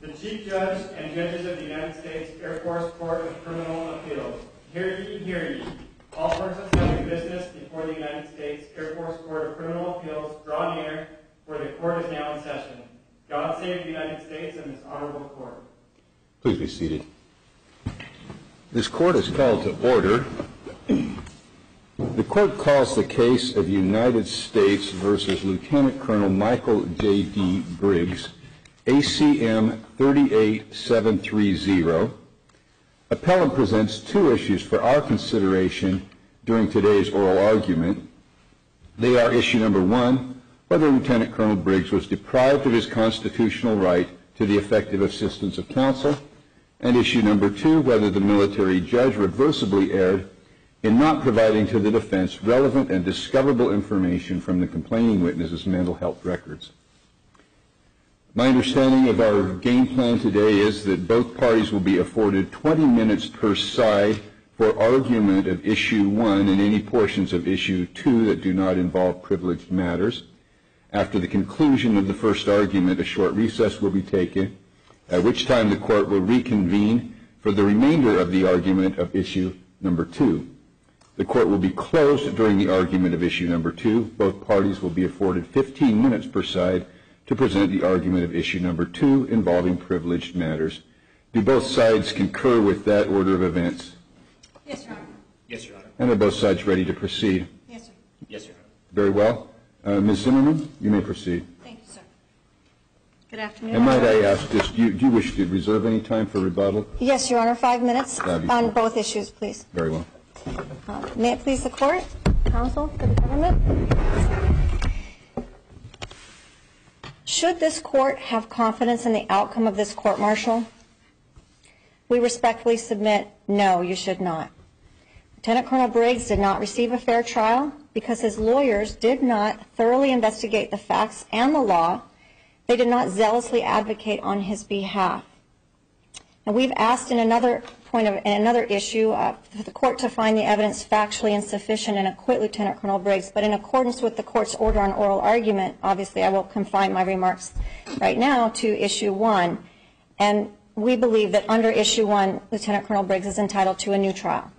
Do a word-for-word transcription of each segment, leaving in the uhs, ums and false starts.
The Chief Judge and Judges of the United States Air Force Court of Criminal Appeals. Hear ye, hear ye. All persons having business before the United States Air Force Court of Criminal Appeals draw near, for the court is now in session. God save the United States and this honorable court. Please be seated. This court is called to order. The court calls the case of United States versus Lieutenant Colonel Michael J D Briggs, A C M three eight seven three zero. Appellant presents two issues for our consideration during today's oral argument. They are issue number one, whether Lieutenant Colonel Briggs was deprived of his constitutional right to the effective assistance of counsel, and issue number two, whether the military judge reversibly erred in not providing to the defense relevant and discoverable information from the complaining witness's mental health records. My understanding of our game plan today is that both parties will be afforded twenty minutes per side for argument of issue one and any portions of issue two that do not involve privileged matters. After the conclusion of the first argument, a short recess will be taken, at which time the court will reconvene for the remainder of the argument of issue number two. The court will be closed during the argument of issue number two. Both parties will be afforded fifteen minutes per side to present the argument of issue number two involving privileged matters. Do both sides concur with that order of events? Yes, Your Honor. Yes, Your Honor. And are both sides ready to proceed? Yes, sir. Yes, Your Honor. Very well. Uh, Miz Zimmerman, you may proceed. Thank you, sir. Good afternoon. And might I ask, just, do you, do you wish to reserve any time for rebuttal? Yes, Your Honor. Five minutes That'd be on fine. both issues, please. Very well. Uh, may it please the court, counsel for the government? Should this court have confidence in the outcome of this court-martial? We respectfully submit, no, you should not. Lieutenant Colonel Briggs did not receive a fair trial because his lawyers did not thoroughly investigate the facts and the law. They did not zealously advocate on his behalf. And we've asked in another point of in another issue uh, for the court to find the evidence factually insufficient and acquit Lieutenant Colonel Briggs, but in accordance with the court's order on oral argument, obviously I will confine my remarks right now to issue one. And we believe that under issue one, Lieutenant Colonel Briggs is entitled to a new trial.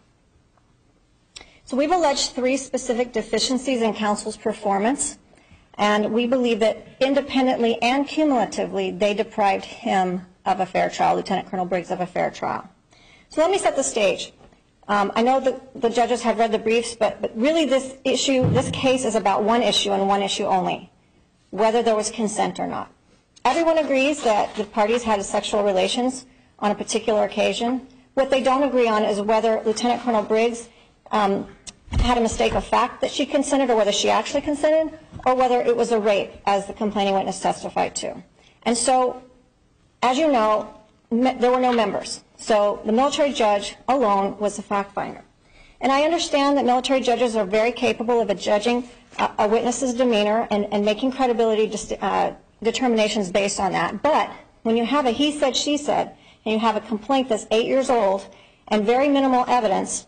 So we've alleged three specific deficiencies in counsel's performance, and we believe that independently and cumulatively they deprived him of a fair trial, Lieutenant Colonel Briggs of a fair trial. So let me set the stage. Um, I know that the judges have read the briefs, but, but really this issue, this case is about one issue and one issue only, whether there was consent or not. Everyone agrees that the parties had sexual relations on a particular occasion. What they don't agree on is whether Lieutenant Colonel Briggs um, had a mistake of fact that she consented, or whether she actually consented, or whether it was a rape, as the complaining witness testified to. And so, as you know, me- there were no members. So the military judge alone was the fact finder. And I understand that military judges are very capable of judging a, a witness's demeanor and, and making credibility dis- uh, determinations based on that. But when you have a he said, she said, and you have a complaint that's eight years old and very minimal evidence,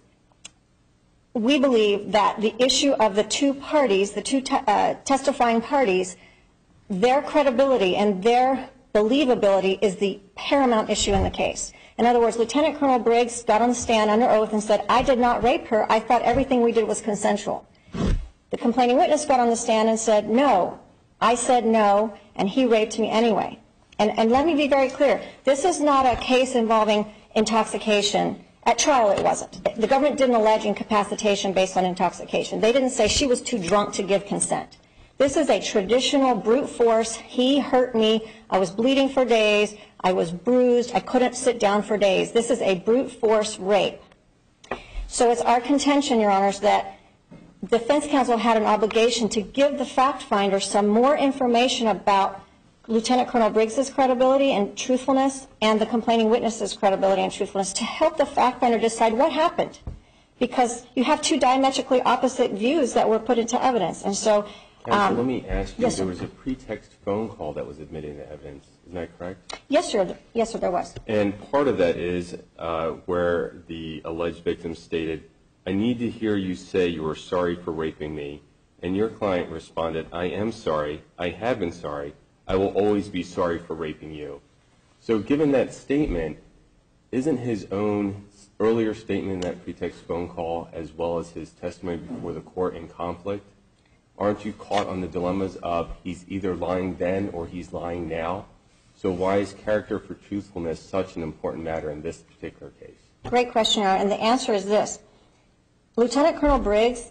we believe that the issue of the two parties, the two te- uh, testifying parties, their credibility and their believability is the paramount issue in the case. In other words, Lieutenant Colonel Briggs got on the stand under oath and said, I did not rape her. I thought everything we did was consensual. The complaining witness got on the stand and said, no, I said no, and he raped me anyway. And, and let me be very clear. This is not a case involving intoxication. At trial, it wasn't. The government didn't allege incapacitation based on intoxication. They didn't say she was too drunk to give consent. This is a traditional brute force. He hurt me. I was bleeding for days. I was bruised. I couldn't sit down for days. This is a brute force rape. So it's our contention, Your Honors, that defense counsel had an obligation to give the fact finder some more information about Lieutenant Colonel Briggs's credibility and truthfulness and the complaining witness's credibility and truthfulness to help the fact finder decide what happened. Because you have two diametrically opposite views that were put into evidence. And so Counsel, let me ask you, yes, there was a pretext phone call that was admitted into evidence. Isn't that correct? Yes, sir. Yes, sir, there was. And part of that is uh, where the alleged victim stated, I need to hear you say you are sorry for raping me. And your client responded, I am sorry. I have been sorry. I will always be sorry for raping you. So given that statement, isn't his own earlier statement in that pretext phone call, as well as his testimony before the court, in conflict? Aren't you caught on the dilemmas of he's either lying then or he's lying now? So why is character for truthfulness such an important matter in this particular case? Great question, Your Honor, and the answer is this. Lieutenant Colonel Briggs,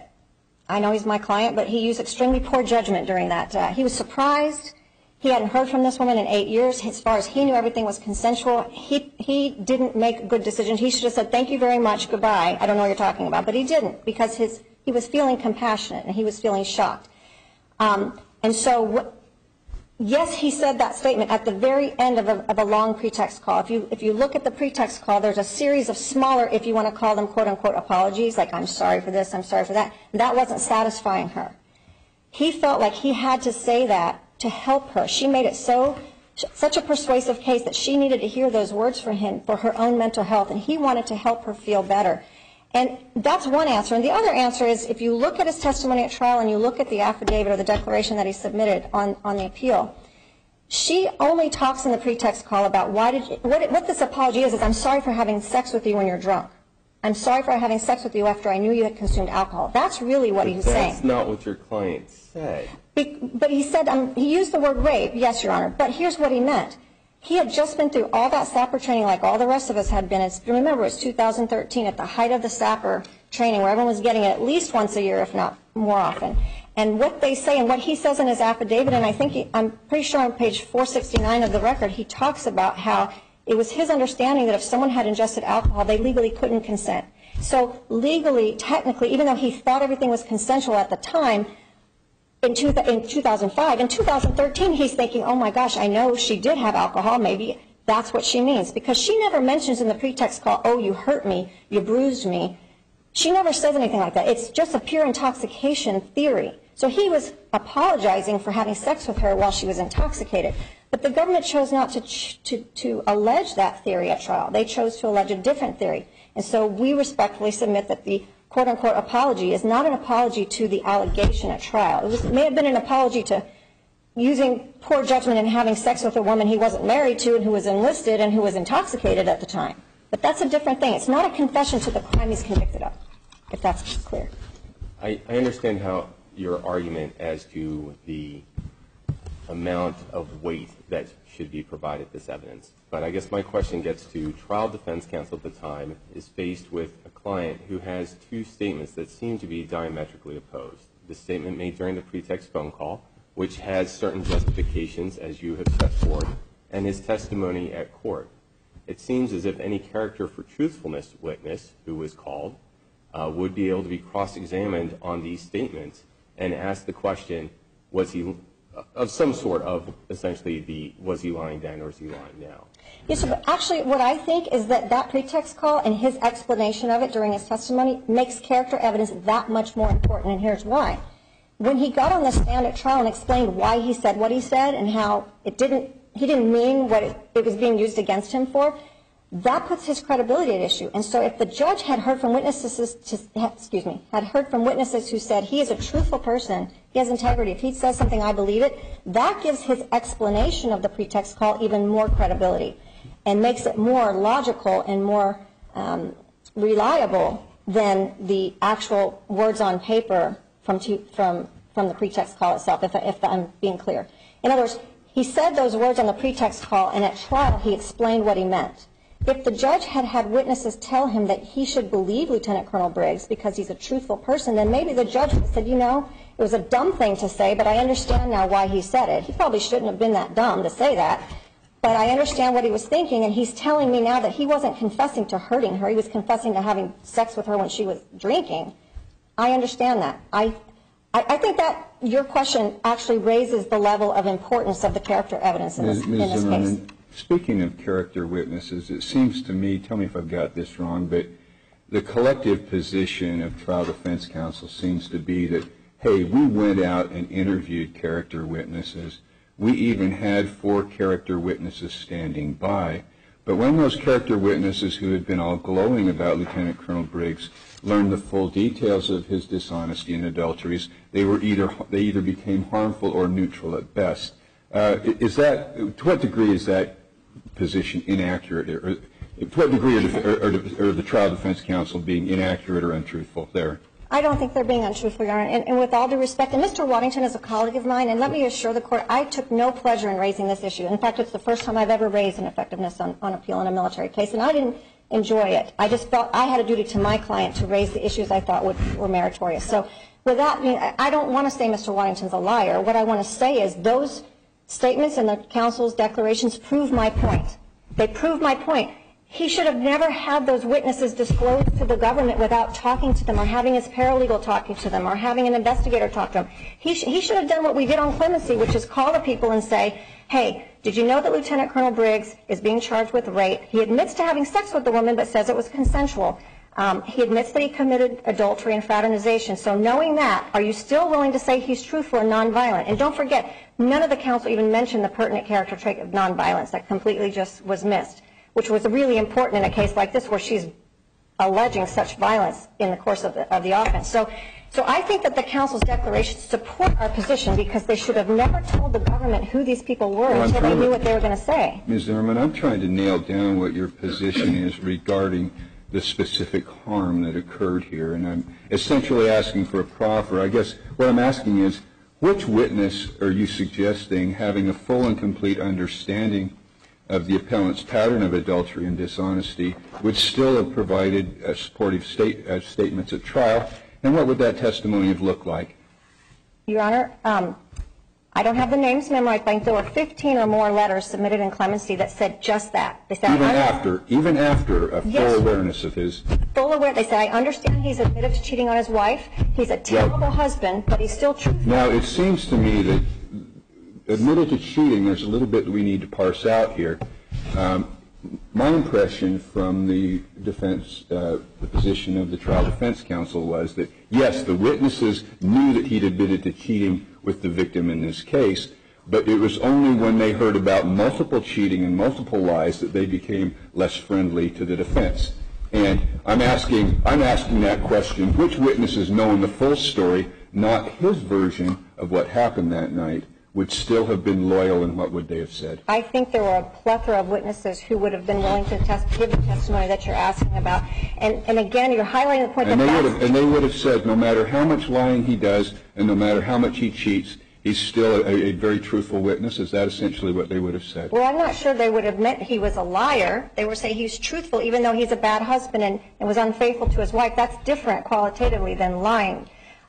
I know he's my client, but he used extremely poor judgment during that. Uh, he was surprised. He hadn't heard from this woman in eight years. As far as he knew, everything was consensual. He, he didn't make good decisions. He should have said, thank you very much, goodbye. I don't know what you're talking about. But he didn't, because his, he was feeling compassionate and he was feeling shocked. Um, and so, what, yes, he said that statement at the very end of a, of a long pretext call. If you, if you look at the pretext call, there's a series of smaller, if you want to call them quote-unquote apologies, like I'm sorry for this, I'm sorry for that. That wasn't satisfying her. He felt like he had to say that to help her. She made it so, such a persuasive case that she needed to hear those words from him for her own mental health, and he wanted to help her feel better. And that's one answer. And the other answer is, if you look at his testimony at trial and you look at the affidavit or the declaration that he submitted on, on the appeal, she only talks in the pretext call about why did you, what, what this apology is, is I'm sorry for having sex with you when you're drunk. I'm sorry for having sex with you after I knew you had consumed alcohol. That's really what but he was saying. That's not what your client said. Be, but he said, um, he used the word rape, yes, Your Honor, but here's what he meant. He had just been through all that SAPR training like all the rest of us had been. It's, remember, it was two thousand thirteen at the height of the SAPR training where everyone was getting it at least once a year, if not more often. And what they say and what he says in his affidavit, and I think he, I'm pretty sure on page four sixty-nine of the record, he talks about how it was his understanding that if someone had ingested alcohol, they legally couldn't consent. So legally, technically, even though he thought everything was consensual at the time, in, two, in two thousand five, in two thousand thirteen, he's thinking, oh my gosh, I know she did have alcohol, maybe that's what she means. Because she never mentions in the pretext call, oh, you hurt me, you bruised me. She never says anything like that. It's just a pure intoxication theory. So he was apologizing for having sex with her while she was intoxicated. But the government chose not to, to, to allege that theory at trial. They chose to allege a different theory. And so we respectfully submit that the quote-unquote apology is not an apology to the allegation at trial. It, was, it may have been an apology to using poor judgment and having sex with a woman he wasn't married to and who was enlisted and who was intoxicated at the time. But that's a different thing. It's not a confession to the crime he's convicted of, if that's clear. I, I understand how your argument as to the amount of weight that should be provided this evidence. But I guess my question gets to trial defense counsel at the time is faced with a client who has two statements that seem to be diametrically opposed. The statement made during the pretext phone call, which has certain justifications, as you have set forth, and his testimony at court. It seems as if any character for truthfulness witness who was called uh, would be able to be cross-examined on these statements and ask the question, was he of some sort of essentially the was he lying then or is he lying now? Yes, sir, but actually what I think is that that pretext call and his explanation of it during his testimony makes character evidence that much more important, and here's why. When he got on the stand at trial and explained why he said what he said and how it didn't, he didn't mean what it, it was being used against him for, that puts his credibility at issue. And so if the judge had heard from witnesses, to, excuse me, had heard from witnesses who said he is a truthful person, he has integrity, if he says something, I believe it, that gives his explanation of the pretext call even more credibility and makes it more logical and more um, reliable than the actual words on paper from, to, from, from the pretext call itself, if, if I'm being clear. In other words, he said those words on the pretext call, and at trial he explained what he meant. If the judge had had witnesses tell him that he should believe Lieutenant Colonel Briggs because he's a truthful person, then maybe the judge would have said, you know, it was a dumb thing to say, but I understand now why he said it. He probably shouldn't have been that dumb to say that, but I understand what he was thinking, and he's telling me now that he wasn't confessing to hurting her. He was confessing to having sex with her when she was drinking. I understand that. I, I, I think that your question actually raises the level of importance of the character evidence in this, in this case. Speaking of character witnesses, it seems to me, tell me if I've got this wrong, but the collective position of trial defense counsel seems to be that, hey, we went out and interviewed character witnesses. We even had four character witnesses standing by. But when those character witnesses who had been all glowing about Lieutenant Colonel Briggs learned the full details of his dishonesty and adulteries, they were either they either became harmful or neutral at best. Uh, is that, to what degree is that position inaccurate? Or, to what degree are the, are the trial defense counsel being inaccurate or untruthful there? I don't think they're being untruthful, Your Honor. And, and with all due respect, and Mister Waddington is a colleague of mine, and let me assure the Court, I took no pleasure in raising this issue. In fact, it's the first time I've ever raised an effectiveness on, on appeal in a military case, and I didn't enjoy it. I just felt I had a duty to my client to raise the issues I thought would, were meritorious. So with that being, I don't want to say Mister Waddington's a liar. What I want to say is those statements in the counsel's declarations prove my point. They prove my point. He should have never had those witnesses disclosed to the government without talking to them or having his paralegal talking to them or having an investigator talk to them. He, sh he should have done what we did on clemency, which is call the people and say, hey, did you know that Lieutenant Colonel Briggs is being charged with rape? He admits to having sex with the woman but says it was consensual. Um, he admits that he committed adultery and fraternization. So knowing that, are you still willing to say he's truthful and nonviolent? And don't forget, none of the counsel even mentioned the pertinent character trait of nonviolence. That completely just was missed, which was really important in a case like this where she's alleging such violence in the course of the, of the offense. So, so I think that the counsel's declarations support our position because they should have never told the government who these people were well, until they knew to, what they were going to say. Miz Zimmerman, I'm trying to nail down what your position is regarding the specific harm that occurred here, and I'm essentially asking for a proffer. I guess what I'm asking is, which witness are you suggesting having a full and complete understanding of the appellant's pattern of adultery and dishonesty would still have provided uh, supportive state, uh, statements at trial, and what would that testimony have looked like? Your Honor, um, I don't have the names memorized, but I think there were fifteen or more letters submitted in clemency that said just that. They said, even after, even after a full yes, awareness of his... Full aware. They said, I understand he's admitted to cheating on his wife. He's a terrible well, husband, but he's still truthful. Now, it seems to me that admitted to cheating, there's a little bit that we need to parse out here. Um, my impression from the defense, uh, the position of the trial defense counsel was that, yes, the witnesses knew that he'd admitted to cheating with the victim in this case, but it was only when they heard about multiple cheating and multiple lies that they became less friendly to the defense. And I'm asking, I'm asking that question, which witnesses, knowing the full story, not his version of what happened that night, would still have been loyal, and what would they have said? I think there were a plethora of witnesses who would have been willing to test, give the testimony that you're asking about. And, and again, you're highlighting the point and that they would have, and they would have said, no matter how much lying he does, and no matter how much he cheats, he's still a, a very truthful witness. Is that essentially what they would have said? Well, I'm not sure they would admit he was a liar. They would say he's truthful, even though he's a bad husband and, and was unfaithful to his wife. That's different qualitatively than lying.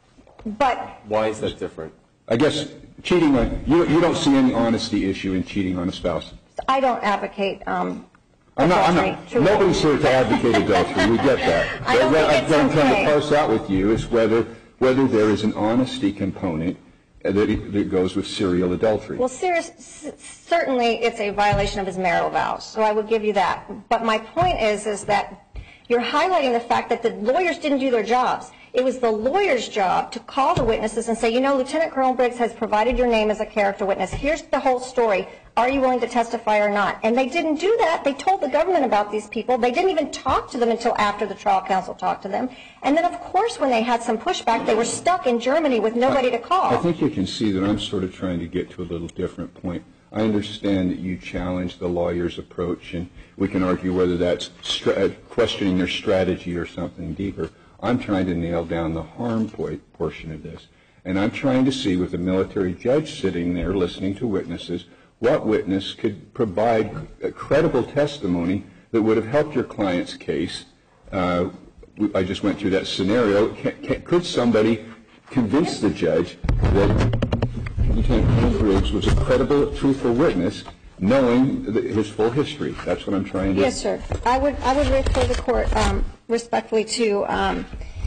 But why is that different? I guess cheating on, you, you don't see any honesty issue in cheating on a spouse. I don't advocate um, I'm not, I'm not, nobody's here to advocate adultery. We get that. I don't what think it's I'm okay. trying to parse out with you is whether, whether there is an honesty component that, that goes with serial adultery. Well, serious, certainly it's a violation of his marital vows, so I would give you that. But my point is, is that you're highlighting the fact that the lawyers didn't do their jobs. It was the lawyer's job to call the witnesses and say, you know, Lieutenant Colonel Briggs has provided your name as a character witness. Here's the whole story. Are you willing to testify or not? And they didn't do that. They told the government about these people. They didn't even talk to them until after the trial counsel talked to them. And then, of course, when they had some pushback, they were stuck in Germany with nobody to call. I think you can see that I'm sort of trying to get to a little different point. I understand that you challenge the lawyer's approach, and we can argue whether that's questioning their strategy or something deeper. I'm trying to nail down the harm portion of this. And I'm trying to see, with a military judge sitting there listening to witnesses, what witness could provide a credible testimony that would have helped your client's case. Uh, I just went through that scenario. Can, can, could somebody convince the judge that Lieutenant Colonel Briggs was a credible, truthful witness, knowing his full history? That's what I'm trying to do. Yes, sir. I would, I would refer the court um, respectfully to um,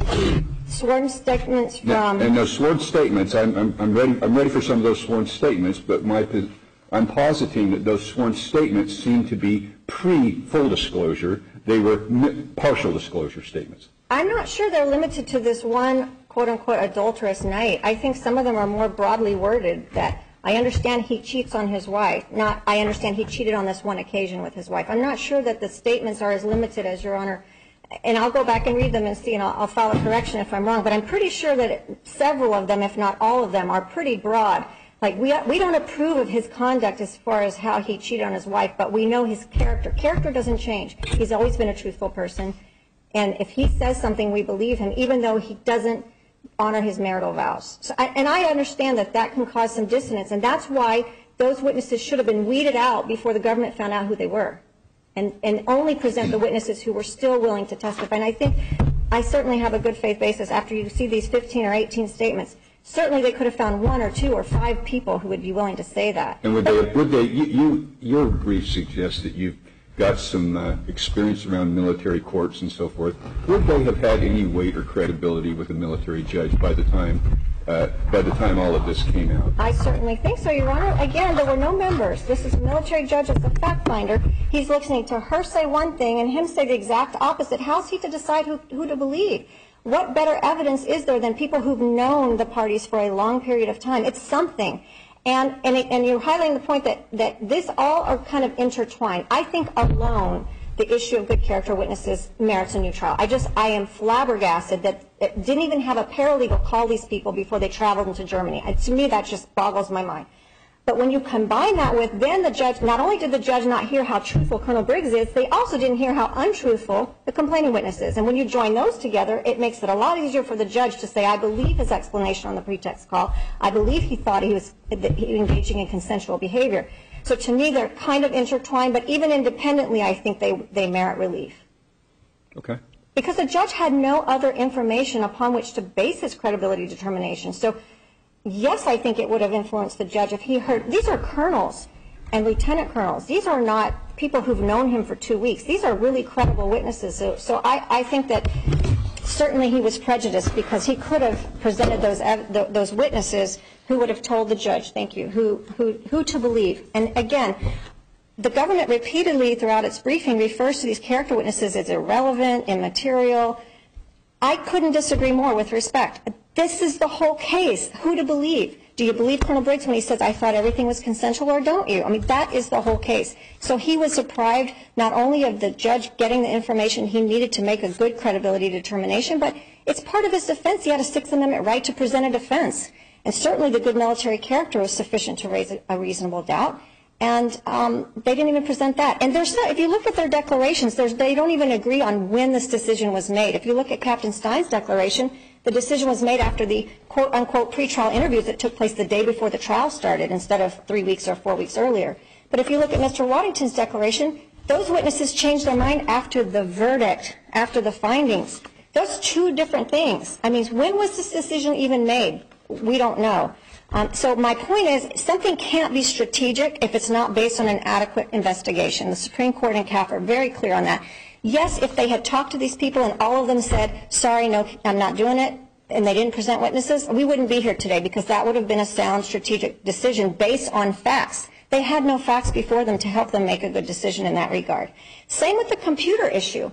sworn statements from... Now, and those sworn statements, I'm, I'm, I'm, ready, I'm ready for some of those sworn statements, but my, I'm positing that those sworn statements seem to be pre-full disclosure. They were partial disclosure statements. I'm not sure they're limited to this one, quote-unquote, adulterous night. I think some of them are more broadly worded that I understand he cheats on his wife, not I understand he cheated on this one occasion with his wife. I'm not sure that the statements are as limited as Your Honor, and I'll go back and read them and see, and I'll, I'll file a correction if I'm wrong, but I'm pretty sure that it, several of them, if not all of them, are pretty broad. Like, we, we don't approve of his conduct as far as how he cheated on his wife, but we know his character. Character doesn't change. He's always been a truthful person. And if he says something, we believe him, even though he doesn't honor his marital vows. So, I, and I understand that that can cause some dissonance, and that's why those witnesses should have been weeded out before the government found out who they were, and, and only present the witnesses who were still willing to testify. And I think I certainly have a good faith basis after you see these fifteen or eighteen statements. Certainly they could have found one or two or five people who would be willing to say that. And would they, would they you, you, your brief suggests that you've got some uh, experience around military courts and so forth. Would they have had any weight or credibility with a military judge by the time, uh, by the time all of this came out? I certainly think so, Your Honor. Again, there were no members. This is a military judge as a fact finder. He's listening to her say one thing and him say the exact opposite. How's he to decide who, who to believe? What better evidence is there than people who've known the parties for a long period of time? It's something. And, and, it, and you're highlighting the point that, that this all are kind of intertwined. I think alone the issue of good character witnesses merits a new trial. I just, I am flabbergasted that it didn't even have a paralegal call these people before they traveled into Germany. And to me, that just boggles my mind. But when you combine that with then the judge, not only did the judge not hear how truthful Colonel Briggs is, they also didn't hear how untruthful the complaining witness is. And when you join those together, it makes it a lot easier for the judge to say, I believe his explanation on the pretext call. I believe he thought he was engaging in consensual behavior. So to me, they're kind of intertwined, but even independently, I think they, they merit relief. Okay. Because the judge had no other information upon which to base his credibility determination. So yes, I think it would have influenced the judge if he heard, these are colonels and lieutenant colonels. These are not people who've known him for two weeks. These are really credible witnesses. So, so I, I think that certainly he was prejudiced because he could have presented those, those witnesses who would have told the judge, thank you, who, who, who to believe. And again, the government repeatedly throughout its briefing refers to these character witnesses as irrelevant, immaterial. I couldn't disagree more with respect. This is the whole case. Who to believe? Do you believe Colonel Briggs when he says, I thought everything was consensual, or don't you? I mean, that is the whole case. So he was deprived not only of the judge getting the information he needed to make a good credibility determination, but it's part of his defense. He had a Sixth Amendment right to present a defense. And certainly the good military character was sufficient to raise a, a reasonable doubt. And um, they didn't even present that. And there's not, if you look at their declarations, there's, they don't even agree on when this decision was made. If you look at Captain Stein's declaration, the decision was made after the quote-unquote pretrial interviews that took place the day before the trial started instead of three weeks or four weeks earlier. But if you look at Mister Waddington's declaration, those witnesses changed their mind after the verdict, after the findings. Those two different things. I mean, when was this decision even made? We don't know. Um, so my point is, something can't be strategic if it's not based on an adequate investigation. The Supreme Court and C A F are very clear on that. Yes, if they had talked to these people and all of them said, sorry, no, I'm not doing it, and they didn't present witnesses, we wouldn't be here today because that would have been a sound strategic decision based on facts. They had no facts before them to help them make a good decision in that regard. Same with the computer issue.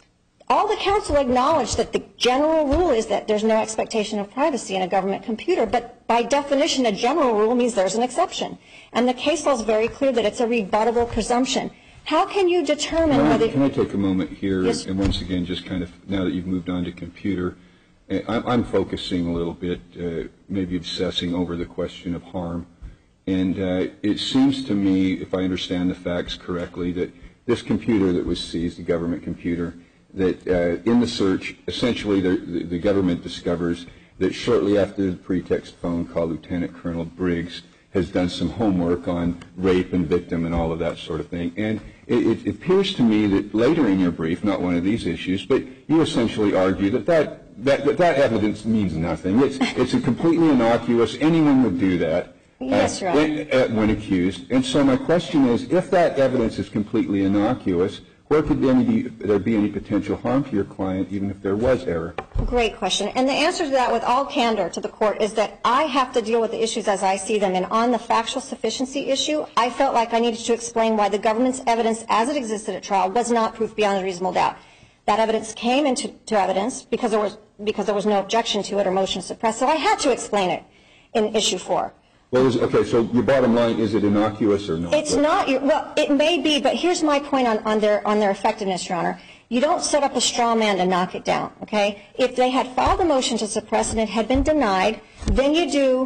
All the counsel acknowledged that the general rule is that there's no expectation of privacy in a government computer, but by definition, a general rule means there's an exception. And the case law is very clear that it's a rebuttable presumption. How can you determine Can I, whether... Can I take a moment here, yes, and once again, just kind of, now that you've moved on to computer, I'm, I'm focusing a little bit, uh, maybe obsessing over the question of harm. And uh, it seems to me, if I understand the facts correctly, that this computer that was seized, the government computer, that uh, in the search, essentially the, the, the government discovers that shortly after the pretext phone call, Lieutenant Colonel Briggs has done some homework on rape and victim and all of that sort of thing. And it, it appears to me that later in your brief, not one of these issues, but you essentially argue that that, that, that, that evidence means nothing. It's, it's a completely innocuous. Anyone would do that. Yes, uh, right. when, uh, when accused. And so my question is, if that evidence is completely innocuous, where could there be, there be any potential harm to your client, even if there was error? Great question. And the answer to that with all candor to the court is that I have to deal with the issues as I see them. And on the factual sufficiency issue, I felt like I needed to explain why the government's evidence as it existed at trial was not proof beyond a reasonable doubt. That evidence came into to evidence because there was, because there was no objection to it or motion to suppress. So I had to explain it in issue four. Well, is, okay, so your bottom line, is it innocuous or not? It's not, well, it may be, but here's my point on, on, their, on their effectiveness, Your Honor. You don't set up a straw man to knock it down, okay? If they had filed a motion to suppress and it had been denied, then you do,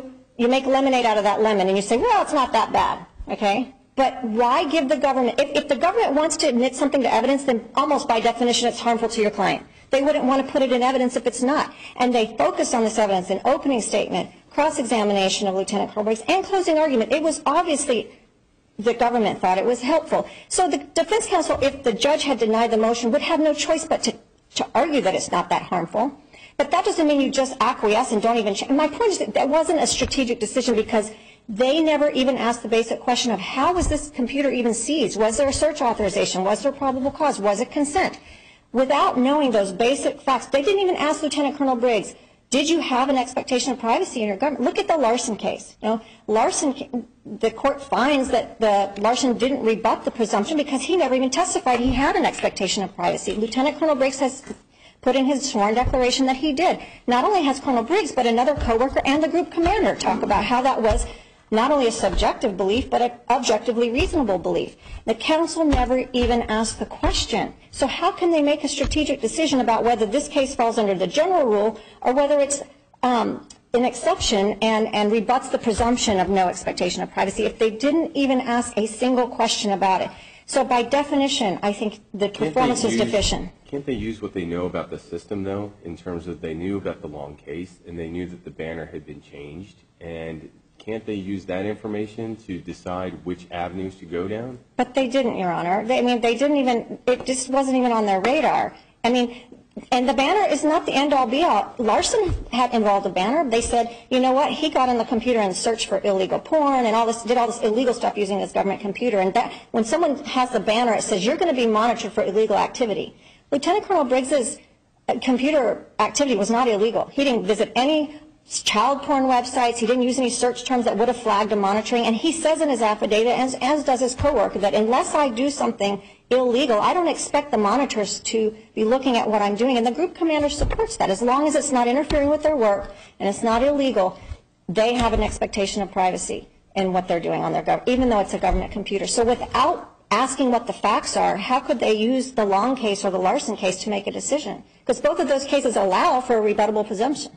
you make lemonade out of that lemon, and you say, well, it's not that bad, okay? But why give the government, if, if the government wants to admit something to evidence, then almost by definition it's harmful to your client. They wouldn't want to put it in evidence if it's not. And they focused on this evidence in opening statement, cross-examination of Lieutenant Colonel Briggs, and closing argument. It was obviously the government thought it was helpful. So the defense counsel, if the judge had denied the motion, would have no choice but to, to argue that it's not that harmful. But that doesn't mean you just acquiesce and don't even change. My point is that that wasn't a strategic decision because they never even asked the basic question of how was this computer even seized? Was there a search authorization? Was there probable cause? Was it consent? Without knowing those basic facts, they didn't even ask Lieutenant Colonel Briggs, did you have an expectation of privacy in your government? Look at the Larson case. You know, Larson, the court finds that the Larson didn't rebut the presumption because he never even testified he had an expectation of privacy. Lieutenant Colonel Briggs has put in his sworn declaration that he did. Not only has Colonel Briggs, but another coworker and the group commander talk about how that was not only a subjective belief, but an objectively reasonable belief. The counsel never even asked the question. So how can they make a strategic decision about whether this case falls under the general rule or whether it's um, an exception and, and rebuts the presumption of no expectation of privacy if they didn't even ask a single question about it? So by definition, I think the performance is deficient. Can't they use what they know about the system, though, in terms of they knew about the long case and they knew that the banner had been changed? And can't they use that information to decide which avenues to go down? But they didn't, Your Honor. They, I mean, they didn't even, it just wasn't even on their radar. I mean, and the banner is not the end-all be-all. Larson had involved a banner. They said, you know what, he got on the computer and searched for illegal porn and all this, did all this illegal stuff using this government computer. And that, when someone has the banner, it says you're going to be monitored for illegal activity. Lieutenant Colonel Briggs's computer activity was not illegal. He didn't visit any child porn websites. He didn't use any search terms that would have flagged a monitoring. And he says in his affidavit, as, as does his coworker, that unless I do something illegal, I don't expect the monitors to be looking at what I'm doing. And the group commander supports that. As long as it's not interfering with their work and it's not illegal, they have an expectation of privacy in what they're doing on their government, even though it's a government computer. So without asking what the facts are, how could they use the Long case or the Larson case to make a decision? Because both of those cases allow for a rebuttable presumption,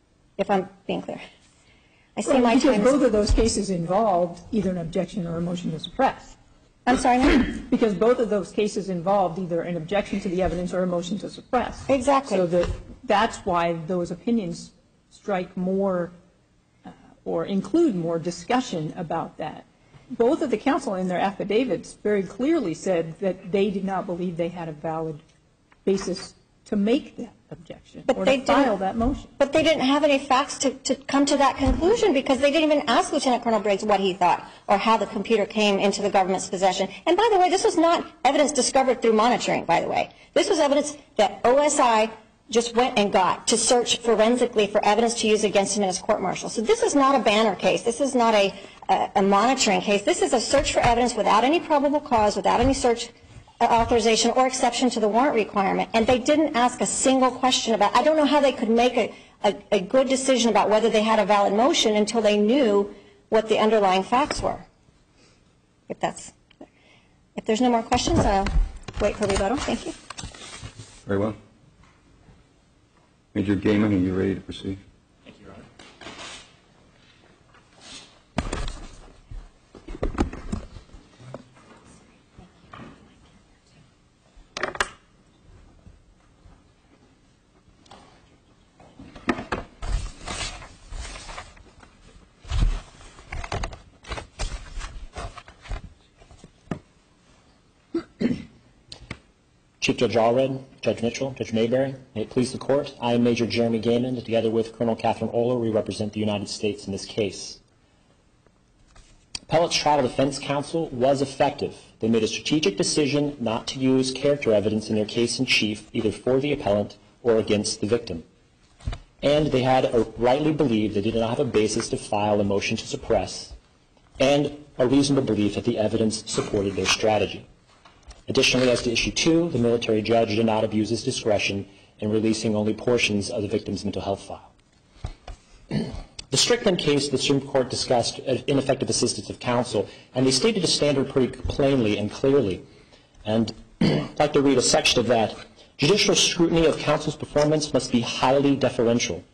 if I'm being clear. I see well, my because time both of those cases involved either an objection or a motion to suppress. I'm sorry, ma'am? Because both of those cases involved either an objection to the evidence or a motion to suppress. Exactly. So the, that's why those opinions strike more uh, or include more discussion about that. Both of the counsel in their affidavits very clearly said that they did not believe they had a valid basis to make that objection but or they to file didn't, that motion. But they didn't have any facts to, to come to that conclusion because they didn't even ask Lieutenant Colonel Briggs what he thought or how the computer came into the government's possession. And by the way, this was not evidence discovered through monitoring, by the way. This was evidence that O S I just went and got to search forensically for evidence to use against him in his court-martial. So this is not a banner case. This is not a, a, a monitoring case. This is a search for evidence without any probable cause, without any search authorization or exception to the warrant requirement. And they didn't ask a single question about, I don't know how they could make a, a, a good decision about whether they had a valid motion until they knew what the underlying facts were. If that's, if there's no more questions, I'll wait for rebuttal. Thank you. Very well. Major Gaiman, are you ready to proceed? Thank you, Your Honor. Chief Judge Allred, Judge Mitchell, Judge Mayberry, may it please the Court, I am Major Jeremy Gaiman, and together with Colonel Catherine Oler, we represent the United States in this case. Appellate's Trial Defense Counsel was effective. They made a strategic decision not to use character evidence in their case in chief, either for the appellant or against the victim. And they had a rightly believed they did not have a basis to file a motion to suppress, and a reasonable belief that the evidence supported their strategy. Additionally, as to issue two, the military judge did not abuse his discretion in releasing only portions of the victim's mental health file. The Strickland case, the Supreme Court discussed ineffective assistance of counsel, and they stated a standard pretty plainly and clearly. And I'd like to read a section of that. Judicial scrutiny of counsel's performance must be highly deferential.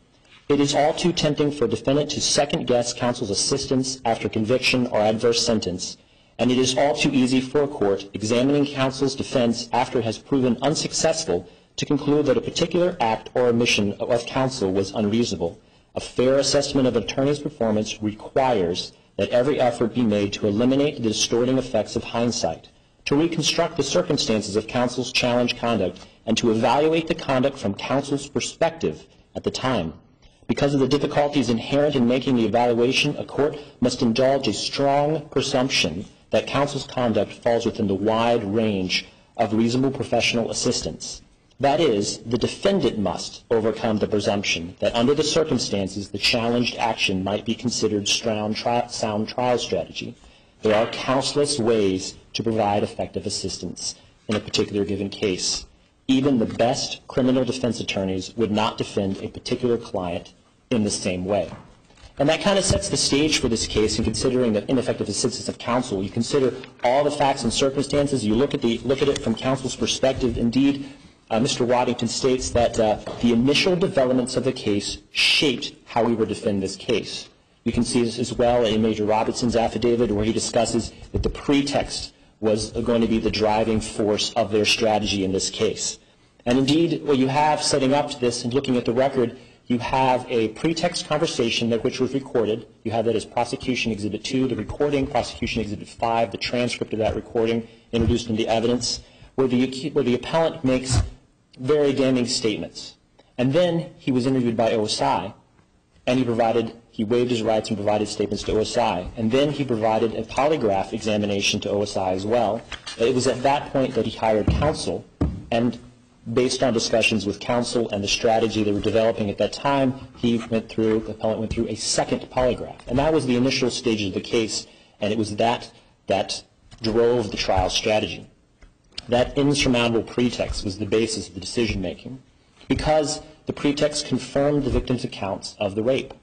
It is all too tempting for a defendant to second-guess counsel's assistance after conviction or adverse sentence, and it is all too easy for a court examining counsel's defense after it has proven unsuccessful to conclude that a particular act or omission of counsel was unreasonable. A fair assessment of an attorney's performance requires that every effort be made to eliminate the distorting effects of hindsight, to reconstruct the circumstances of counsel's challenged conduct, and to evaluate the conduct from counsel's perspective at the time. Because of the difficulties inherent in making the evaluation, a court must indulge a strong presumption that counsel's conduct falls within the wide range of reasonable professional assistance. That is, the defendant must overcome the presumption that under the circumstances the challenged action might be considered sound trial strategy. There are countless ways to provide effective assistance in a particular given case. Even the best criminal defense attorneys would not defend a particular client in the same way. And that kind of sets the stage for this case in considering the ineffective assistance of counsel. You consider all the facts and circumstances. You look at, the, look at it from counsel's perspective. Indeed, uh, Mister Waddington states that uh, the initial developments of the case shaped how we were to defend this case. You can see this as well in Major Robertson's affidavit, where he discusses that the pretext was going to be the driving force of their strategy in this case. And indeed, what you have setting up to this and looking at the record, you have a pretext conversation that which was recorded. You have that as Prosecution Exhibit two, the recording, Prosecution Exhibit five, the transcript of that recording introduced into evidence, where the, where the appellant makes very damning statements. And then he was interviewed by O S I, and he provided, he waived his rights and provided statements to O S I. And then he provided a polygraph examination to O S I as well. It was at that point that he hired counsel, and based on discussions with counsel and the strategy they were developing at that time, he went through, the appellant went through a second polygraph. And that was the initial stage of the case, and it was that that drove the trial strategy. That insurmountable pretext was the basis of the decision-making, because the pretext confirmed the victim's accounts of the rape.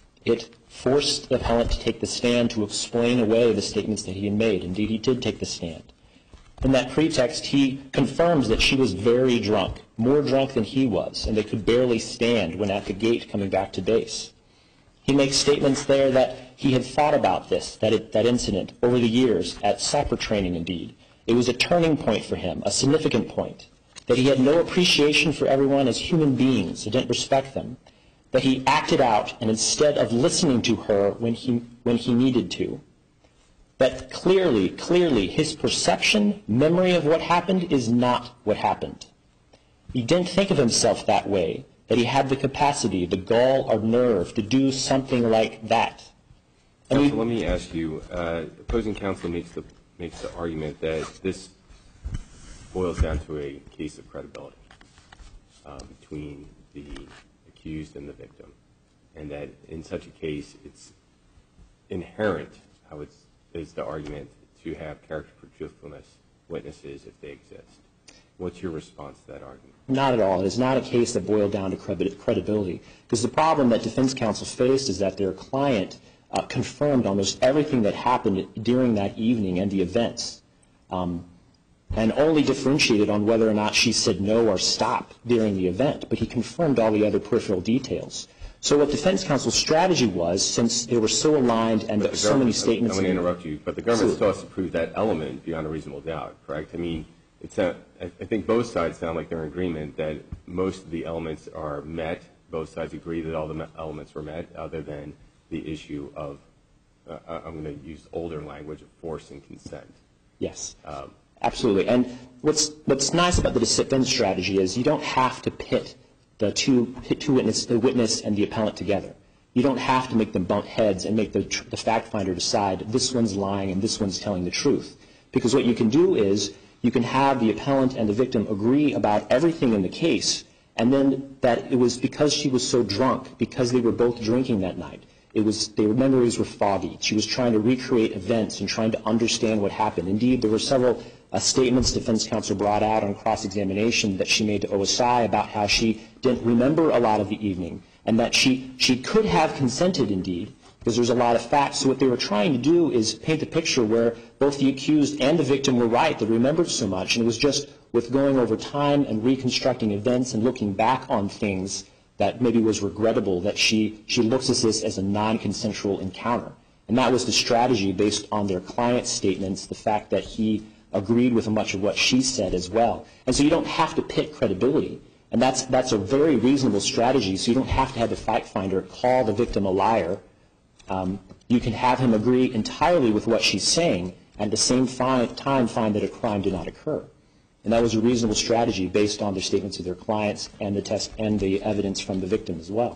It forced the appellant to take the stand to explain away the statements that he had made. Indeed, he did take the stand. In that pretext, he confirms that she was very drunk, more drunk than he was, and they could barely stand when at the gate coming back to base. He makes statements there that he had thought about this, that, it, that incident, over the years, at soccer training indeed. It was a turning point for him, a significant point, that he had no appreciation for everyone as human beings, he didn't respect them, that he acted out, and instead of listening to her when he, when he needed to, that clearly, clearly, his perception, memory of what happened is not what happened. He didn't think of himself that way, that he had the capacity, the gall or nerve to do something like that. And counsel, let me ask you, uh, opposing counsel makes the, makes the argument that this boils down to a case of credibility uh, between the accused and the victim, and that in such a case it's inherent, how it's is the argument, to have character for truthfulness witnesses if they exist. What's your response to that argument? Not at all. It is not a case that boiled down to credibility, because the problem that defense counsel faced is that their client uh, confirmed almost everything that happened during that evening and the events, um, and only differentiated on whether or not she said no or stop during the event, but he confirmed all the other peripheral details. So what defense counsel's strategy was, since they were so aligned and there were so many statements... I'm going to interrupt you, but the government still has to prove that element beyond a reasonable doubt, correct? I mean, it's a, I think both sides sound like they're in agreement that most of the elements are met. Both sides agree that all the elements were met, other than the issue of, uh, I'm going to use older language, of force and consent. Yes, um, absolutely. And what's, what's nice about the defense strategy is you don't have to pit the two, two witness, the witness and the appellant together. You don't have to make them bump heads and make the, the fact finder decide this one's lying and this one's telling the truth. Because what you can do is you can have the appellant and the victim agree about everything in the case, and then that it was because she was so drunk, because they were both drinking that night. It was, their memories were foggy. She was trying to recreate events and trying to understand what happened. Indeed, there were several uh, statements defense counsel brought out on cross-examination that she made to O S I about how she didn't remember a lot of the evening, and that she, she could have consented, indeed, because there's a lot of facts. So what they were trying to do is paint a picture where both the accused and the victim were right. They remembered so much, and it was just with going over time and reconstructing events and looking back on things that maybe was regrettable, that she, she looks at this as a non-consensual encounter. And that was the strategy based on their client's statements, the fact that he agreed with much of what she said as well. And so you don't have to pit credibility. And that's, that's a very reasonable strategy, so you don't have to have the fact finder call the victim a liar. Um, you can have him agree entirely with what she's saying and at the same fi- time find that a crime did not occur. And that was a reasonable strategy based on the statements of their clients and the test and the evidence from the victim as well.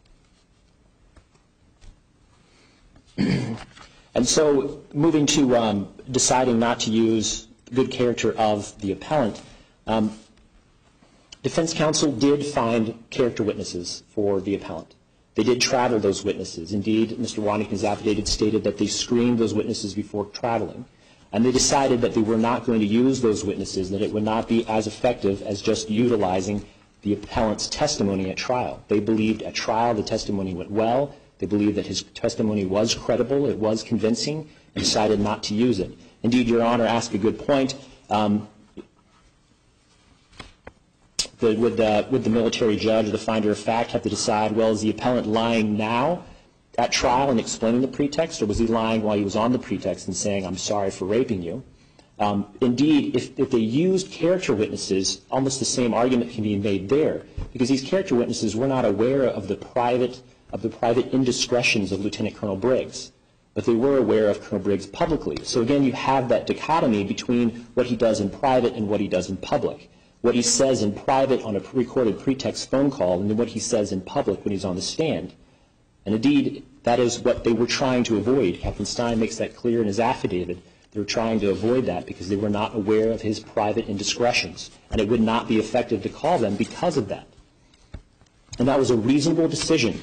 And so moving to um, deciding not to use good character of the appellant, um, defense counsel did find character witnesses for the appellant. They did travel those witnesses. Indeed, Mister Wanniken's affidavit stated that they screened those witnesses before traveling. And they decided that they were not going to use those witnesses, that it would not be as effective as just utilizing the appellant's testimony at trial. They believed at trial the testimony went well. They believed that his testimony was credible, it was convincing, and decided not to use it. Indeed, Your Honor asked a good point. Um, the, would, uh, would the military judge or the finder of fact have to decide, well, is the appellant lying now at trial and explaining the pretext, or was he lying while he was on the pretext and saying, I'm sorry for raping you? Um, indeed, if, if they used character witnesses, almost the same argument can be made there, because these character witnesses were not aware of the private of the private indiscretions of Lieutenant Colonel Briggs, but they were aware of Colonel Briggs publicly. So again, you have that dichotomy between what he does in private and what he does in public. What he says in private on a recorded pretext phone call and then what he says in public when he's on the stand. And indeed, that is what they were trying to avoid. Captain Stein makes that clear in his affidavit. They were trying to avoid that because they were not aware of his private indiscretions, and it would not be effective to call them because of that. And that was a reasonable decision.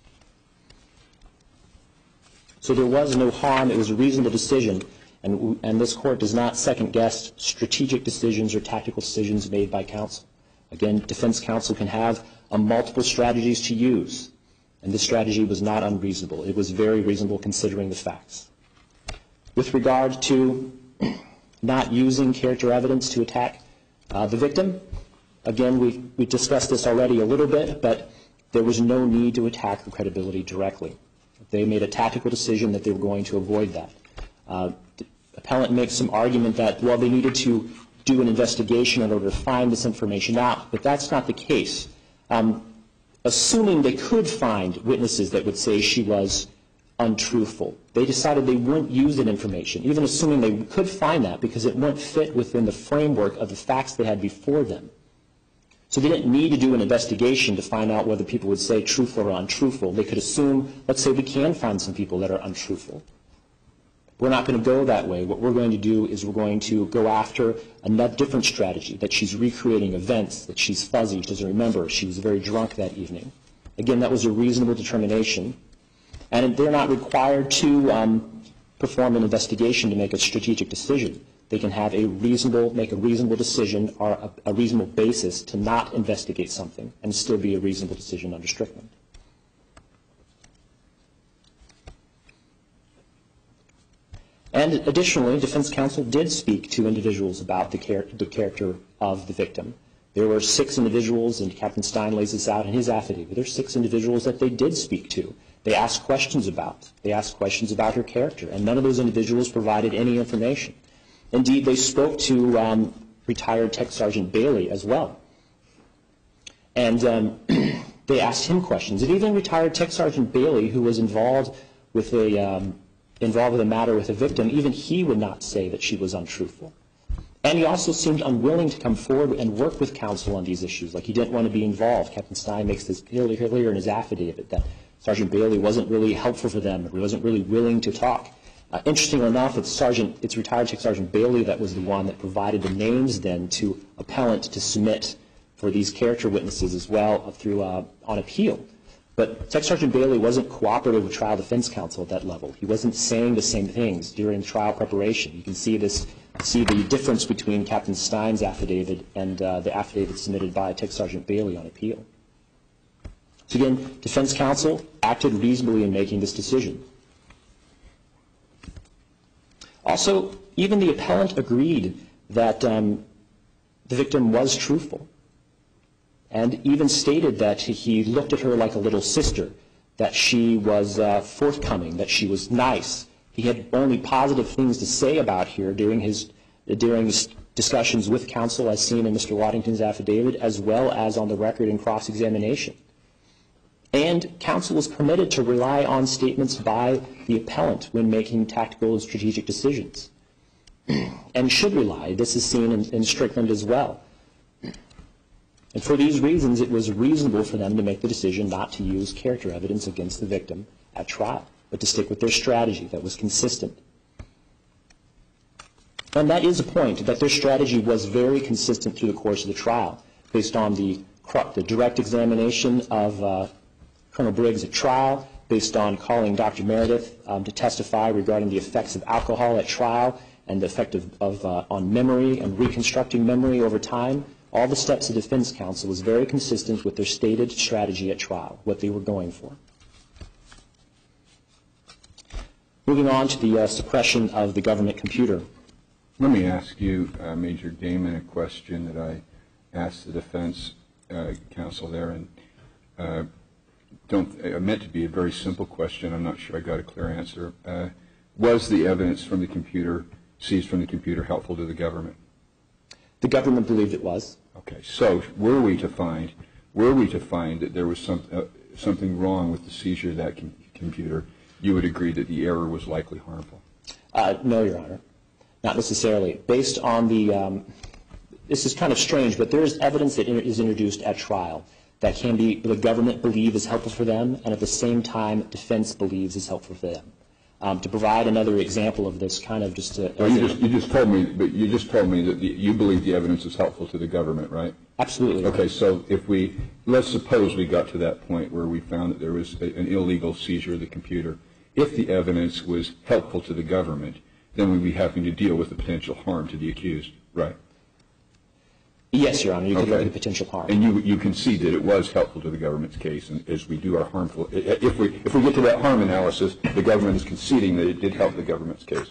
So there was no harm. It was a reasonable decision, and, and this Court does not second-guess strategic decisions or tactical decisions made by counsel. Again, defense counsel can have uh, multiple strategies to use, and this strategy was not unreasonable. It was very reasonable considering the facts. With regard to not using character evidence to attack uh, the victim, again, we we discussed this already a little bit, but there was no need to attack her credibility directly. They made a tactical decision that they were going to avoid that. Uh, the appellant makes some argument that, well, they needed to do an investigation in order to find this information out, but that's not the case. Um, assuming they could find witnesses that would say she was untruthful, they decided they wouldn't use that information, even assuming they could find that because it wouldn't fit within the framework of the facts they had before them. So they didn't need to do an investigation to find out whether people would say truthful or untruthful. They could assume, let's say we can find some people that are untruthful. We're not going to go that way. What we're going to do is we're going to go after a different strategy, that she's recreating events, that she's fuzzy, she doesn't remember, she was very drunk that evening. Again, that was a reasonable determination. And they're not required to um, perform an investigation to make a strategic decision. They can have a reasonable, make a reasonable decision or a, a reasonable basis to not investigate something and still be a reasonable decision under Strickland. And additionally, defense counsel did speak to individuals about the, char- the character of the victim. There were six individuals, and Captain Stein lays this out in his affidavit. There are six individuals that they did speak to. They asked questions about. They asked questions about her character, and none of those individuals provided any information. Indeed, they spoke to um, retired Tech Sergeant Bailey as well. And um, they asked him questions. And even retired Tech Sergeant Bailey, who was involved with a um, involved with a matter with a victim, even he would not say that she was untruthful. And he also seemed unwilling to come forward and work with counsel on these issues, like he didn't want to be involved. Captain Stein makes this clearly clear in his affidavit that Sergeant Bailey wasn't really helpful for them, he wasn't really willing to talk. Uh, interestingly enough, it's Sergeant, it's retired Tech Sergeant Bailey that was the one that provided the names then to appellant to submit for these character witnesses as well through uh, on appeal. But Tech Sergeant Bailey wasn't cooperative with trial defense counsel at that level. He wasn't saying the same things during trial preparation. You can see this, see the difference between Captain Stein's affidavit and uh, the affidavit submitted by Tech Sergeant Bailey on appeal. So again, defense counsel acted reasonably in making this decision. Also, even the appellant agreed that um, the victim was truthful. and even stated that he looked at her like a little sister, that she was uh, forthcoming, that she was nice. He had only positive things to say about her during his during his discussions with counsel, as seen in Mister Waddington's affidavit, as well as on the record in cross-examination. And counsel was permitted to rely on statements by the appellant when making tactical and strategic decisions, and should rely. This is seen in, in Strickland as well. And for these reasons, it was reasonable for them to make the decision not to use character evidence against the victim at trial, but to stick with their strategy that was consistent. And that is a point, that their strategy was very consistent through the course of the trial, based on the, the direct examination of uh, Colonel Briggs at trial, based on calling Doctor Meredith um, to testify regarding the effects of alcohol at trial and the effect of, of uh, on memory and reconstructing memory over time. All the steps of defense counsel was very consistent with their stated strategy at trial, what they were going for. Moving on to the uh, suppression of the government computer. Let me ask you, uh, Major Damon, a question that I asked the defense uh, counsel there, and uh, don't, I meant to be a very simple question. I'm not sure I got a clear answer. Uh, was the evidence from the computer, seized from the computer, helpful to the government? The government believed it was. Okay, so were we to find, were we to find that there was some, uh, something wrong with the seizure of that com computer, you would agree that the error was likely harmful? Uh, no, Your Honor, not necessarily. Based on the, um, this is kind of strange, but there is evidence that is introduced at trial that can be, the government believe is helpful for them, and at the same time, defense believes is helpful for them. Um, to provide another example of this, kind of just to... Well, you, just, you just told me, but you just told me that the, you believe the evidence is helpful to the government, right? Absolutely. Okay, so if we, let's suppose we got to that point where we found that there was a, an illegal seizure of the computer. If the evidence was helpful to the government, then we'd be having to deal with the potential harm to the accused, right? Yes, Your Honor, you could okay. look at potential harm. And you, you concede that it was helpful to the government's case, and as we do our harmful, if we, if we get to that harm analysis, the government is conceding that it did help the government's case.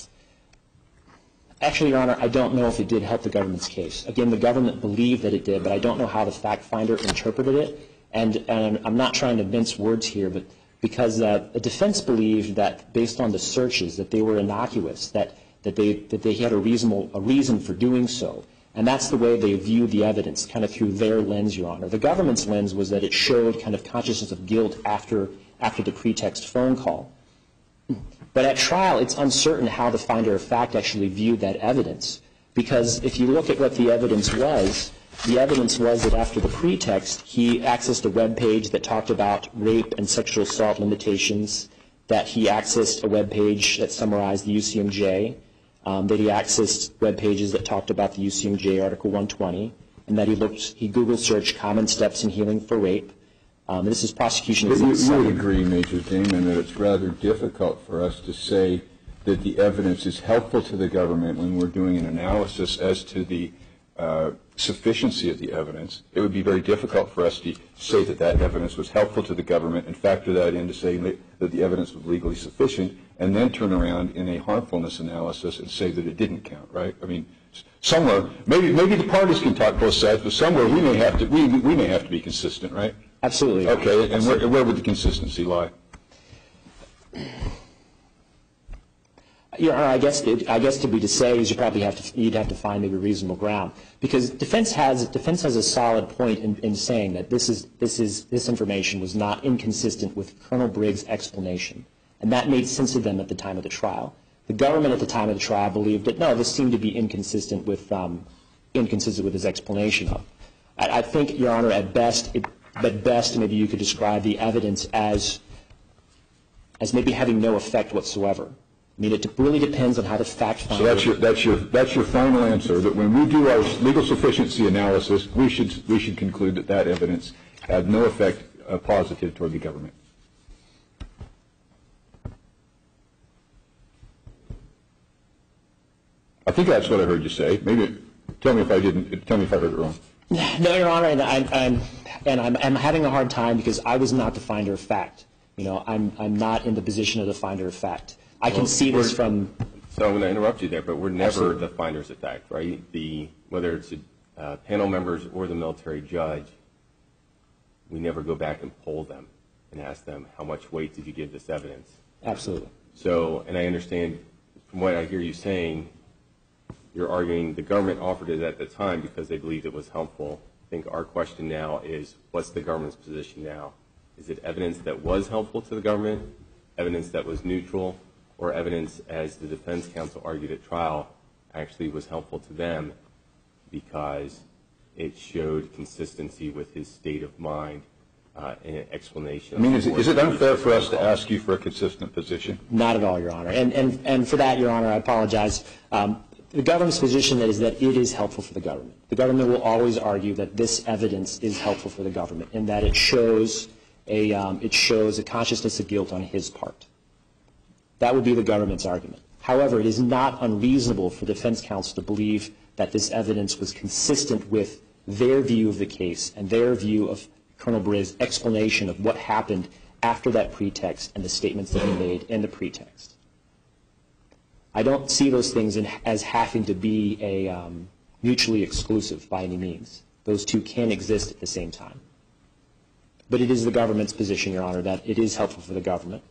Actually, Your Honor, I don't know if it did help the government's case. Again, the government believed that it did, but I don't know how the fact finder interpreted it. And, and I'm not trying to mince words here, but because uh, the defense believed that based on the searches that they were innocuous, that, that, they, that they had a, reasonable, a reason for doing so. And that's the way they viewed the evidence, kind of through their lens, Your Honor. The government's lens was that it showed kind of consciousness of guilt after, after the pretext phone call. But at trial, it's uncertain how the finder of fact actually viewed that evidence. Because if you look at what the evidence was, the evidence was that after the pretext, he accessed a web page that talked about rape and sexual assault limitations, that he accessed a web page that summarized the U C M J, Um, that he accessed web pages that talked about the U C M J Article one twenty, and that he looked, he Google searched common steps in healing for rape. Um, this is prosecution. But you, you would agree, Major Damon, that it's rather difficult for us to say that the evidence is helpful to the government when we're doing an analysis as to the uh, sufficiency of the evidence. It would be very difficult for us to say that that evidence was helpful to the government and factor that in to say that the evidence was legally sufficient, and then turn around in a harmfulness analysis and say that it didn't count, right? I mean, somewhere, maybe maybe the parties can talk both sides, but somewhere we may have to we we may have to be consistent, right? Absolutely. Okay, and where, where would the consistency lie? Your Honor, I guess it, I guess to be to say is you probably have to you'd have to find maybe reasonable ground, because defense has defense has a solid point in, in saying that this is this is this information was not inconsistent with Colonel Briggs' explanation. And that made sense to them at the time of the trial. The government at the time of the trial believed that, no, this seemed to be inconsistent with, um, inconsistent with his explanation of. I, I think, Your Honor, at best, it, at best, maybe you could describe the evidence as, as maybe having no effect whatsoever. I mean, it really depends on how the fact finder. So that's your that's your that's your final answer. That when we do our legal sufficiency analysis, we should we should conclude that that evidence had no effect uh, positive toward the government. I think that's what I heard you say. Maybe tell me if I didn't. Tell me if I heard it wrong. No, Your Honor, and I'm, I'm and I'm, I'm having a hard time because I was not the finder of fact. You know, I'm I'm not in the position of the finder of fact. I can well, see this from. So I'm going to interrupt you there, but we're never Absolutely. the finders of fact, right? The whether it's uh, panel members or the military judge, we never go back and poll them and ask them, how much weight did you give this evidence? Absolutely. So, and I understand from what I hear you saying, you're arguing the government offered it at the time because they believed it was helpful. I think our question now is, what's the government's position now? Is it evidence that was helpful to the government, evidence that was neutral, or evidence, as the defense counsel argued at trial, actually was helpful to them because it showed consistency with his state of mind uh, and an explanation? I mean, is it, is it unfair for us to ask you for a consistent position? Not at all, Your Honor. And, and, and for that, Your Honor, I apologize. Um, the government's position is that it is helpful for the government. The government will always argue that this evidence is helpful for the government and that it shows a, um, it shows a consciousness of guilt on his part. That would be the government's argument. However, it is not unreasonable for defense counsel to believe that this evidence was consistent with their view of the case and their view of Colonel Briggs' explanation of what happened after that pretext and the statements that he made in the pretext. I don't see those things in, as having to be a um, mutually exclusive by any means. Those two can exist at the same time. But it is the government's position, Your Honor, that it is helpful for the government.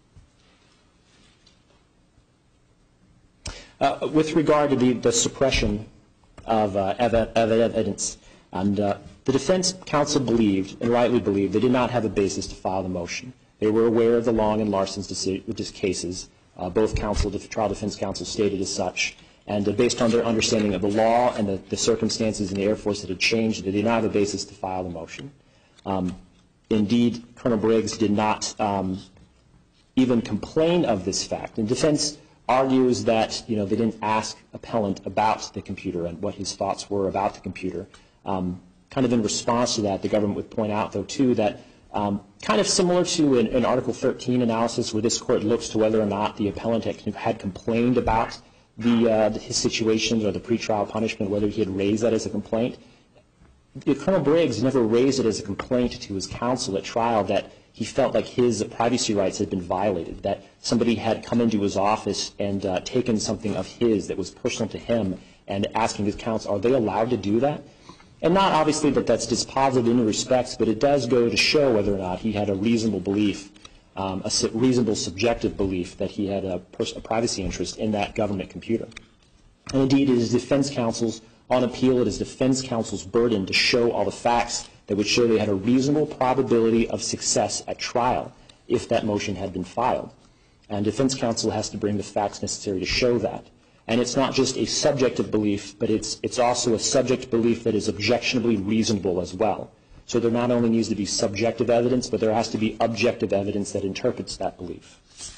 Uh, with regard to the, the suppression of, uh, ev of evidence, and uh, the defense counsel believed, and rightly believed, they did not have a basis to file the motion. They were aware of the Long and Larson's cases. Uh, both counsel, the trial defense counsel stated as such. And uh, based on their understanding of the law and the, the circumstances in the Air Force that had changed, they did not have a basis to file the motion. Um, indeed, Colonel Briggs did not um, even complain of this fact. And defense argues that, you know, they didn't ask appellant about the computer and what his thoughts were about the computer. Um, kind of in response to that, the government would point out, though, too, that um, kind of similar to an, an Article thirteen analysis where this court looks to whether or not the appellant had, had complained about the, uh, his situations or the pretrial punishment, whether he had raised that as a complaint. Colonel Briggs never raised it as a complaint to his counsel at trial that he felt like his privacy rights had been violated, that somebody had come into his office and uh, taken something of his that was personal to him and asking his counsel, are they allowed to do that? And not obviously that that's dispositive in any respects, but it does go to show whether or not he had a reasonable belief, um, a reasonable subjective belief that he had a, a privacy interest in that government computer. And indeed, it is defense counsel's, on appeal, it is defense counsel's burden to show all the facts that would show they had a reasonable probability of success at trial if that motion had been filed. And defense counsel has to bring the facts necessary to show that. And it's not just a subjective belief, but it's, it's also a subject belief that is objectionably reasonable as well. So there not only needs to be subjective evidence, but there has to be objective evidence that interprets that belief.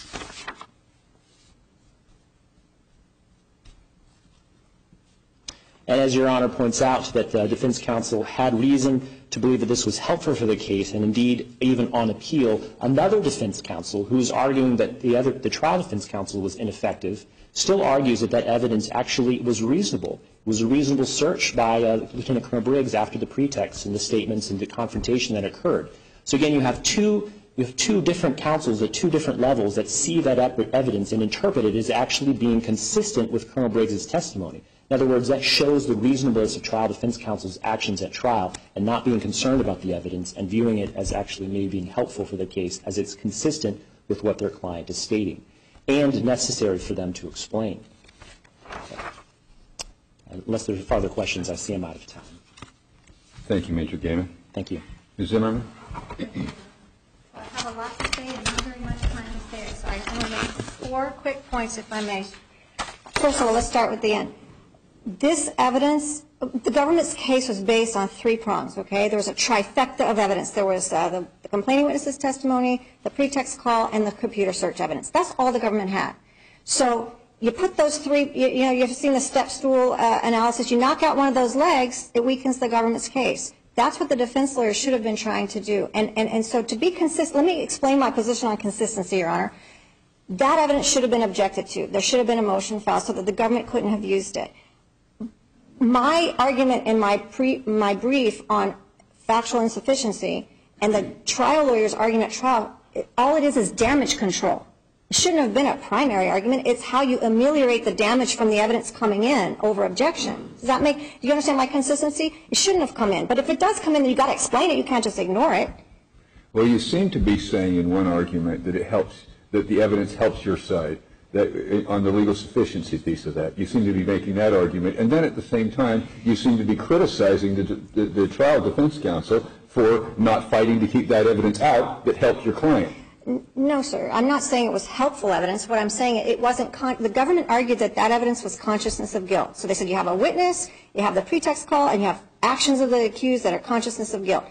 And as Your Honor points out, that the defense counsel had reason to believe that this was helpful for the case, and indeed, even on appeal, another defense counsel who is arguing that the, other, the trial defense counsel was ineffective still argues that that evidence actually was reasonable. It was a reasonable search by uh, Lieutenant Colonel Briggs after the pretext and the statements and the confrontation that occurred. So again, you have two, you have two different counsels at two different levels that see that evidence and interpret it as actually being consistent with Colonel Briggs' testimony. In other words, that shows the reasonableness of trial defense counsel's actions at trial and not being concerned about the evidence and viewing it as actually maybe being helpful for the case as it's consistent with what their client is stating and necessary for them to explain. So, unless there are further questions, I see I'm out of time. Thank you, Major Gaiman. Thank you. Miz Zimmerman? I have a lot to say and not very much time to say, so I want to make four quick points, if I may. First of all, let's start with the end. This evidence, the government's case was based on three prongs, okay? There was a trifecta of evidence. There was uh, the, the complaining witness's testimony, the pretext call, and the computer search evidence. That's all the government had. So you put those three, you, you know, you've seen the step stool uh, analysis. You knock out one of those legs, it weakens the government's case. That's what the defense lawyer should have been trying to do. And, and, and so to be consistent, let me explain my position on consistency, Your Honor. That evidence should have been objected to. There should have been a motion filed so that the government couldn't have used it. My argument in my, pre, my brief on factual insufficiency and the trial lawyer's argument at trial, it, all it is is damage control. It shouldn't have been a primary argument. It's how you ameliorate the damage from the evidence coming in over objection. Does that make, do you understand my consistency? It shouldn't have come in. But if it does come in, then you've got to explain it. You can't just ignore it. Well, you seem to be saying in one argument that it helps, that the evidence helps your side, that on the legal sufficiency piece of that. You seem to be making that argument. And then at the same time, you seem to be criticizing the, the, the trial defense counsel for not fighting to keep that evidence out that helped your client. No, sir. I'm not saying it was helpful evidence. What I'm saying, it wasn't, con- the government argued that that evidence was consciousnness of guilt. So they said you have a witness, you have the pretext call, and you have actions of the accused that are consciousness of guilt.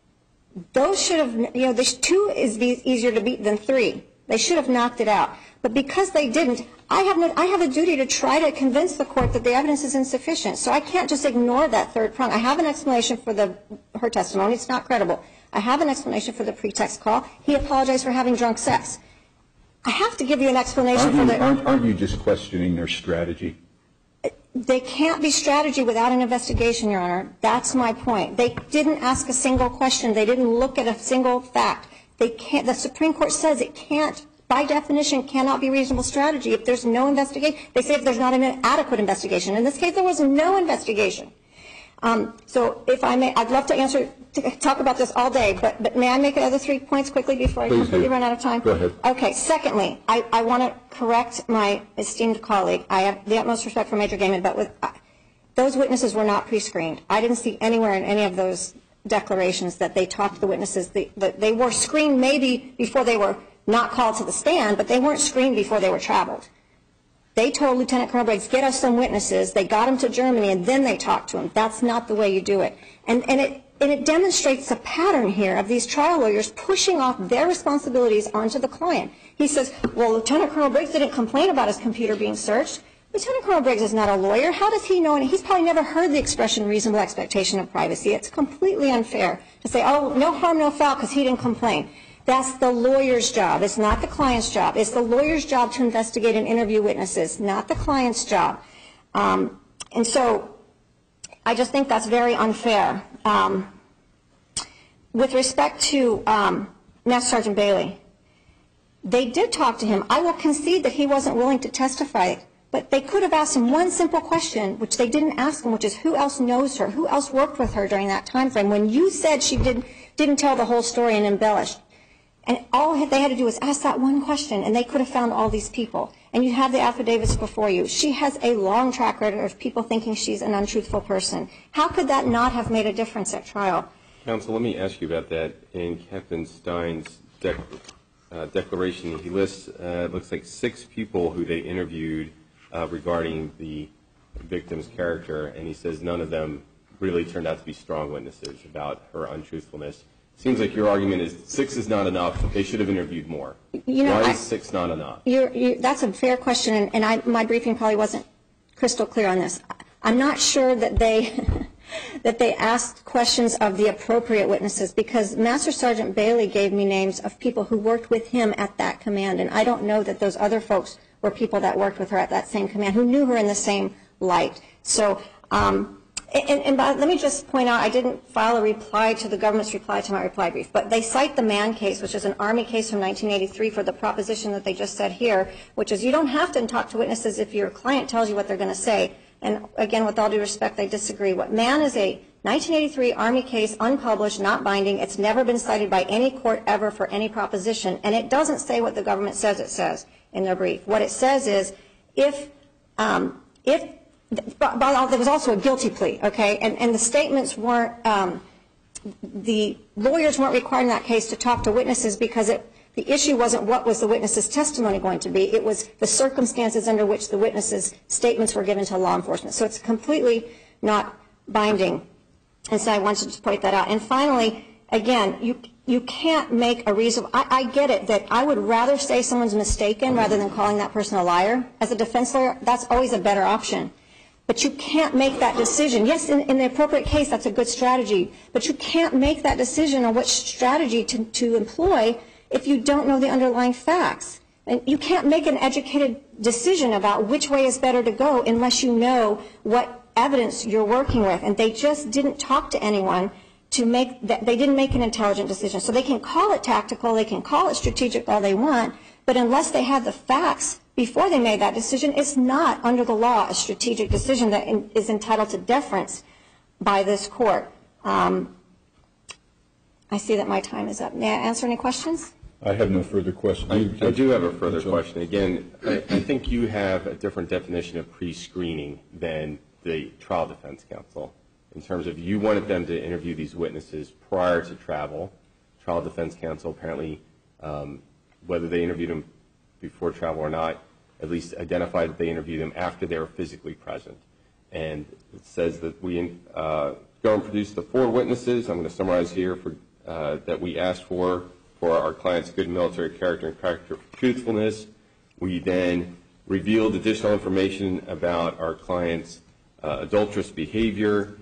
Those should have, you know, this two is easier to beat than three. They should have knocked it out. But because they didn't, I have, no, I have a duty to try to convince the court that the evidence is insufficient. So I can't just ignore that third prong. I have an explanation for the, her testimony. It's not credible. I have an explanation for the pretext call. He apologized for having drunk sex. I have to give you an explanation aren't for you, the... Aren't, aren't you just questioning their strategy? They can't be strategy without an investigation, Your Honor. That's my point. They didn't ask a single question. They didn't look at a single fact. They can't, the Supreme Court says it can't, by definition, cannot be reasonable strategy if there's no investigation. They say if there's not an adequate investigation. In this case, there was no investigation. Um, so if I may, I'd love to answer, to talk about this all day, but, but may I make another three points quickly before Please I completely do. run out of time? Go ahead. Okay. Secondly, I, I want to correct my esteemed colleague. I have the utmost respect for Major Gaiman, but with, uh, those witnesses were not pre-screened. I didn't see anywhere in any of those declarations that they talked to the witnesses. They, the, they were screened maybe before they were not called to the stand, but they weren't screened before they were traveled. They told Lieutenant Colonel Briggs, get us some witnesses. They got him to Germany, and then they talked to him. That's not the way you do it. And, and, it, and it demonstrates a pattern here of these trial lawyers pushing off their responsibilities onto the client. He says, well, Lieutenant Colonel Briggs didn't complain about his computer being searched. Lieutenant Colonel Briggs is not a lawyer. How does he know? And he's probably never heard the expression reasonable expectation of privacy. It's completely unfair to say, oh, no harm, no foul, because he didn't complain. That's the lawyer's job. It's not the client's job. It's the lawyer's job to investigate and interview witnesses, not the client's job. Um, and so I just think that's very unfair. Um, with respect to um, Master Sergeant Bailey, they did talk to him. I will concede that he wasn't willing to testify, but they could have asked him one simple question, which they didn't ask him, which is who else knows her? Who else worked with her during that time frame? When you said she did, didn't tell the whole story and embellished. And all they had to do was ask that one question, and they could have found all these people. And you have the affidavits before you. She has a long track record of people thinking she's an untruthful person. How could that not have made a difference at trial? Counsel, let me ask you about that. In Captain Stein's dec uh, declaration, he lists, uh, it looks like six people who they interviewed uh, regarding the victim's character, and he says none of them really turned out to be strong witnesses about her untruthfulness. Seems like your argument is six is not enough. They should have interviewed more. You know, Why I, is six not enough? You're, you, that's a fair question, and, and I, my briefing probably wasn't crystal clear on this. I'm not sure that they that they asked questions of the appropriate witnesses, because Master Sergeant Bailey gave me names of people who worked with him at that command, and I don't know that those other folks were people that worked with her at that same command, who knew her in the same light. So. Um, And, and by, let me just point out, I didn't file a reply to the government's reply to my reply brief, but they cite the Mann case, which is an Army case from nineteen eighty-three, for the proposition that they just said here, which is you don't have to talk to witnesses if your client tells you what they're going to say. And again, with all due respect, I disagree. What Mann is a nineteen eighty-three Army case, unpublished, not binding. It's never been cited by any court ever for any proposition, and it doesn't say what the government says it says in their brief. What it says is if um, if But, but there was also a guilty plea, okay? And, and the statements weren't, um, the lawyers weren't required in that case to talk to witnesses because it, the issue wasn't what was the witness's testimony going to be. It was the circumstances under which the witness's statements were given to law enforcement. So it's completely not binding. And so I wanted to point that out. And finally, again, you, you can't make a reasonable, I, I get it that I would rather say someone's mistaken rather than calling that person a liar. As a defense lawyer, that's always a better option. But you can't make that decision. Yes, in, in the appropriate case, that's a good strategy. But you can't make that decision on which strategy to, to employ if you don't know the underlying facts. And you can't make an educated decision about which way is better to go unless you know what evidence you're working with. And they just didn't talk to anyone to make that. They didn't make an intelligent decision. So they can call it tactical, they can call it strategic all they want, But unless they had the facts before they made that decision, it's not, under the law, a strategic decision that in, is entitled to deference by this court. Um, I see that my time is up. May I answer any questions? I have no further questions. I, I do have a further question. Again, I, I think you have a different definition of pre-screening than the trial defense counsel, in terms of you wanted them to interview these witnesses prior to travel. Trial defense counsel apparently, um, whether they interviewed them before travel or not, at least identified that they interviewed them after they were physically present. And it says that we uh, go and produce the four witnesses. I'm going to summarize here for uh, that we asked for for our client's good military character and character truthfulness. We then revealed additional information about our client's uh, adulterous behavior,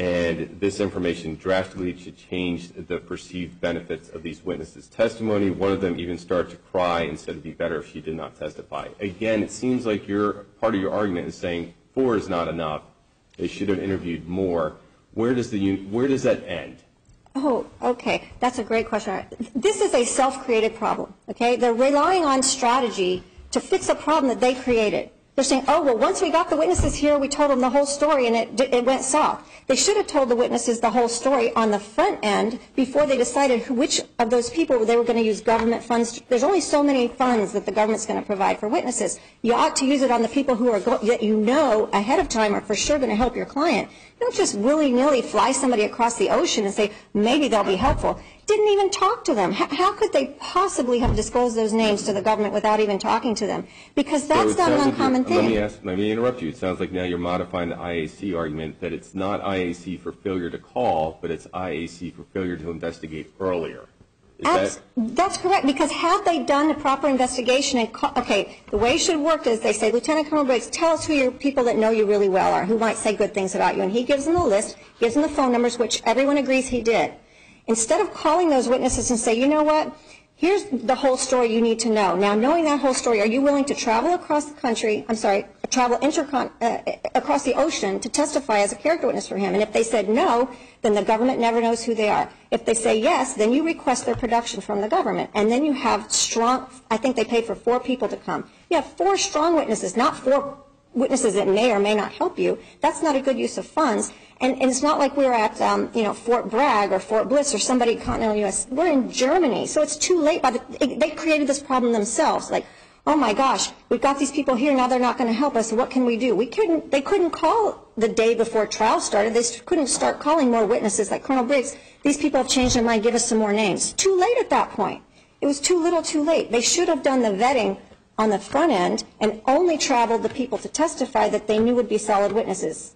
and this information drastically changed the perceived benefits of these witnesses' testimony. One of them even started to cry and said it would be better if she did not testify. Again, it seems like your part of your argument is saying four is not enough. They should have interviewed more. Where does the where does that end? Oh, okay. That's a great question. This is a self-created problem, okay? They're relying on strategy to fix a problem that they created. They're saying, oh, well, once we got the witnesses here, we told them the whole story, and it, it went south. They should have told the witnesses the whole story on the front end before they decided which of those people they were going to use government funds. There's only so many funds that the government's going to provide for witnesses. You ought to use it on the people who are go- that you know ahead of time are for sure going to help your client. You don't just willy-nilly fly somebody across the ocean and say, maybe they'll be helpful. Didn't even talk to them. How, how could they possibly have disclosed those names to the government without even talking to them? Because that's so not an uncommon like thing. Let me ask, let me interrupt you. It sounds like now you're modifying the I A C argument, that it's not I A C for failure to call, but it's I A C for failure to investigate earlier. Is That's, that? that's correct, because had they done a proper investigation and, call, okay, the way it should work is they say, Lieutenant Colonel Briggs, tell us who your people that know you really well are, who might say good things about you. And he gives them the list, gives them the phone numbers, which everyone agrees he did. Instead of calling those witnesses and say, you know what, here's the whole story you need to know. Now, knowing that whole story, are you willing to travel across the country, I'm sorry, travel intercon, uh, across the ocean to testify as a character witness for him? And if they said no, then the government never knows who they are. If they say yes, then you request their production from the government. And then you have strong, I think they paid for four people to come. You have four strong witnesses, not four witnesses that may or may not help you. That's not a good use of funds. And, and it's not like we're at, um, you know, Fort Bragg or Fort Bliss or somebody in continental U S We're in Germany, so it's too late. By the, they created this problem themselves. Like, oh my gosh, we've got these people here, now they're not going to help us. So what can we do? We couldn't. They couldn't call the day before trial started. They couldn't start calling more witnesses like Colonel Briggs. These people have changed their mind. Give us some more names. Too late at that point. It was too little, too late. They should have done the vetting on the front end and only traveled the people to testify that they knew would be solid witnesses.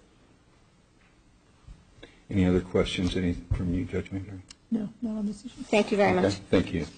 Any other questions? Any from you, Judge Maynard? No, not on this issue. Thank you very Okay, much. thank you.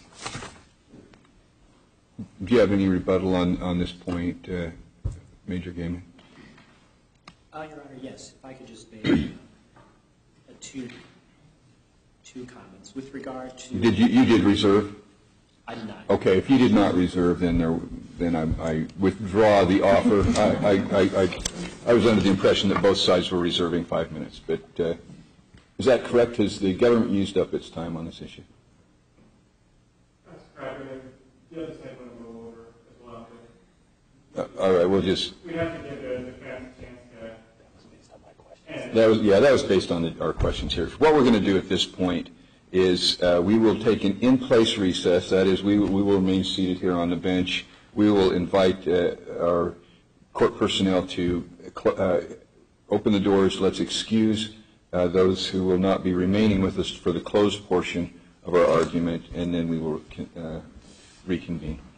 Do you have any rebuttal on, on this point, uh, Major Gaiman? Uh, Your Honor, yes. If I could just make uh, two, two comments. With regard to... Did you, you did reserve? I did not. Okay, if you did not reserve, then there, then I, I withdraw the offer. I, I, I, I, I was under the impression that both sides were reserving five minutes, but uh, is that correct? Has the government used up its time on this issue? That's correct. The other side went a little over as well. Uh, all right, we'll just... We have to give the defense a chance to... That was, yeah, that was based on the, our questions here. What we're going to do at this point is uh, we will take an in-place recess. That is, we, we will remain seated here on the bench. We will invite uh, our court personnel to uh, open the doors. Let's excuse uh, those who will not be remaining with us for the closed portion of our argument, and then we will uh, reconvene.